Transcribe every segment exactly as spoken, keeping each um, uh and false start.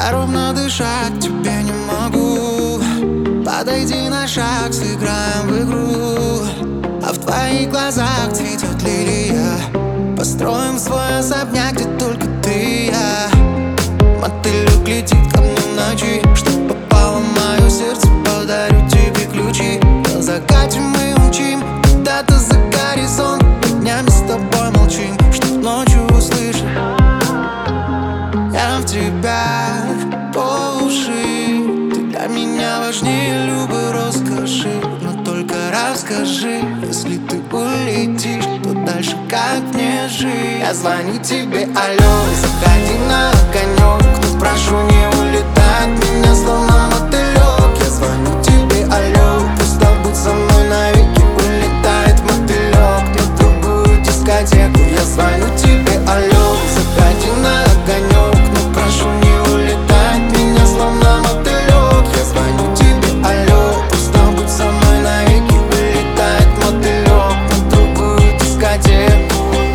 Я ровно дышать тебе не могу. Подойди на шаг, сыграем в игру. А в твоих глазах цветет лилия. Построим свой особняк, где только ты и я. Мотылек летит ко мне в ночи. Чтоб попало в мое сердце, подарю тебе ключи. На закате мы умчим куда-то за горизонт. Днями с тобой молчим, чтоб ночью услышать. Я в тебя по уши. Ты для меня важнее любой роскоши. Но только расскажи, если ты улетишь, то дальше как мне жить? Я звоню тебе, алло, заходи на огонек. Но прошу, не улетай от меня, словно мотылек. Я звоню тебе, алло, пусть будь со мной навеки. Улетает мотылек на другую дискотеку. Я звоню тебе, алло, заходи на огонек. Но прошу, не улетай от меня, словно мотылек. Я звоню тебе, алло, пусть будь со мной навеки. Улетает мотылек на другую дискотеку.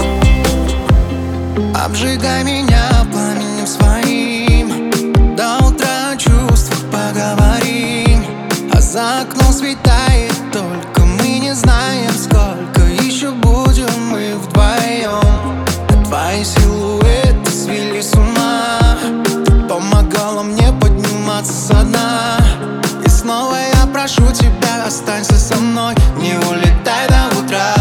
Обжигай меня пламенем своим. До утра о чувствах поговорим. А за окном светает, только мы не знаем, сколько еще будем мы вдвоем. А твои силуэты свели с ума. Ты помогала мне подниматься со дна. И снова я прошу тебя, останься со мной, не улетай до утра.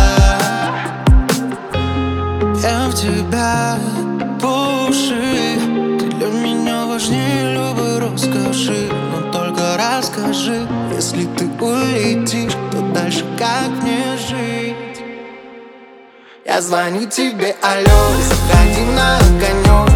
Я в тебя по уши. Ты для меня важнее любой роскоши. Но только расскажи, если ты улетишь, то дальше как мне жить? Я звоню тебе, алло, заходи на огонек.